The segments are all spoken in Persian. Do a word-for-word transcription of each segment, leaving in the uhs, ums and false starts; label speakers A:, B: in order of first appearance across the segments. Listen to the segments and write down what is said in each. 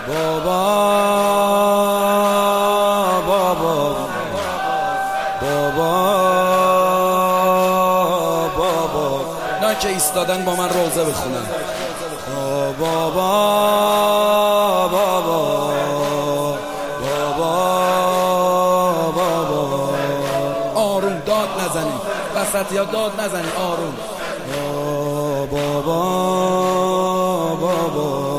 A: بابا بابا بابا بابا نه که ایستادن با من روزه بخونن. بابا بابا بابا بابا آروم داد نزنی وسط یا داد نزنی آروم. بابا بابا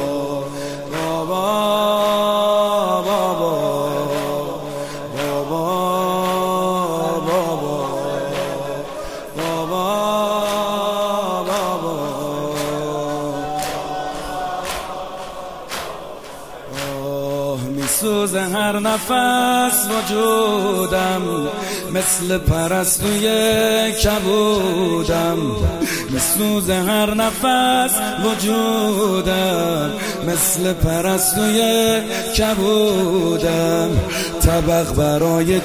A: میسوزه هر نفس وجودم، مثل پرستوی کبودم. میسوزه هر نفس وجودم، مثل پرستوی کبودم. طبق برای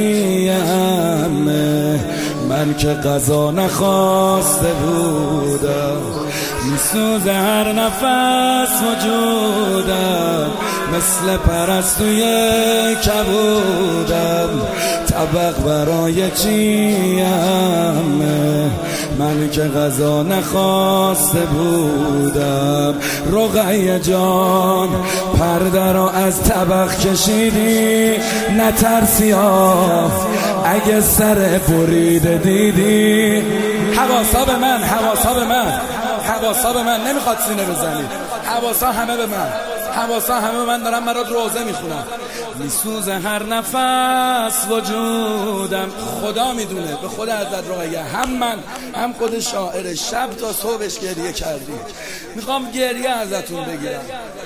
A: چیه من که قضا نخواسته بودم. میسوزه هر نفس وجودم، مثل پرستوی کبودم. طبق برای چیم من که غذا نخواسته بودم. رقیه جان پرده را از طبق کشیدی، نترسی ها اگه سر بریده دیدی. حواسا به من، حواسا به من، حواسا به من. نمیخواد سینه بزنی، حواسا همه به من، حواسا همه به من. دارم برات روزه میخونم. میسوزه هر نفس وجودم. خدا میدونه، به خود حضرت رقیه هم من هم خود شاعر شب تا صبحش گریه کردیم. میخوام گریه ازتون بگیرم.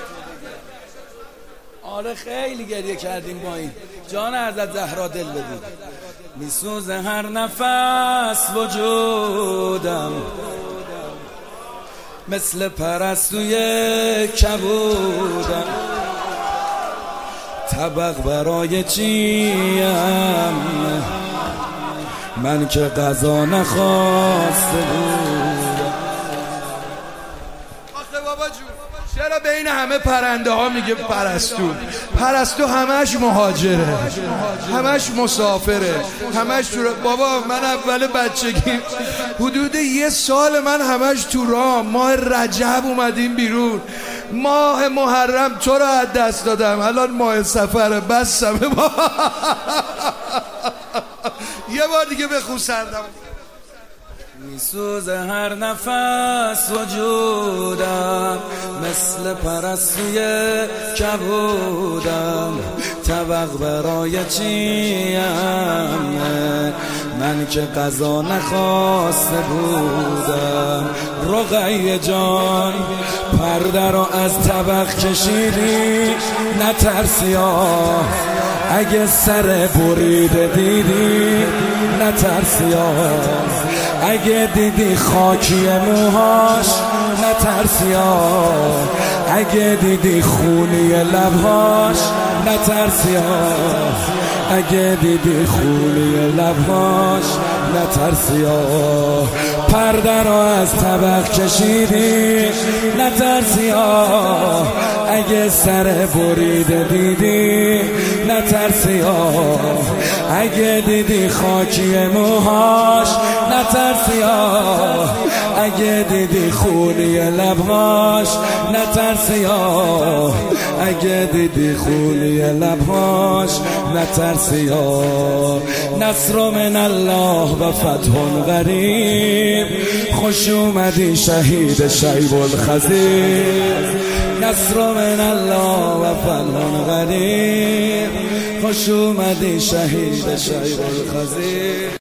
A: آره خیلی گریه کردیم با این. جان حضرت زهرا دل بدید. میسوزه هر نفس وجودم، مثل پرستوی کبودم. طبق برای چیم من که قضا نخواسته بودم.
B: آخه بابا جون چرا بین همه پرنده ها میگه پرستو؟ پرستو همش مهاجره، همش مسافره، همش تو. بابا من اول بچگی حدود یه سال من همش تو راه. ماه رجب اومدیم بیرون، ماه محرم تو رو از دست دادم، الان ماه سفره بسم. یه بار دیگه بخون سردم.
A: میسوزه هر نفس وجودم، مثل پرستوی کبودم. طبق برای چیم من که قضا نخواسته بودم. رقیه جان پرده رو از طبق کشیدی، نترسی ها اگه سر بریده دیدی. نترسی ها اگه دیدی خاکی موهاش. نترسی ها اگه دیدی خونی لبهاش. نترسی ها اگه دیدی خونی لبهاش. نترسی ها پرده رو از طبق کشیدی. نترسی ها اگه سر بریده دیدی. نترسی ها اگه دیدی خاکی موهاش. نترسی ها اگه دیدی خونی لبهاش. نترسی ها اگه دیدی خونی لبهاش. نترسی ها نصر من الله و فتح قریب. خوش اومدی شهید شیب الخضیر. نصر من الله و فتح قریب. خوش اومدی شهید شیب الخضیر.